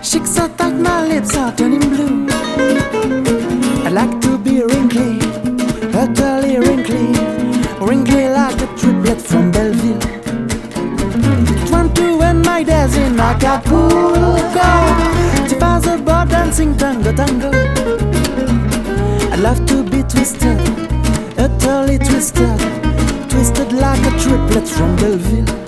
Cheeks so tight, my lips are turning blue. I like to be wrinkly, utterly wrinkly, wrinkly like a triplet from Belleville. Want to end my days in Acapulco, to pass about dancing tango tango. I love to be twisted, utterly twisted, twisted like a triplet from Belleville.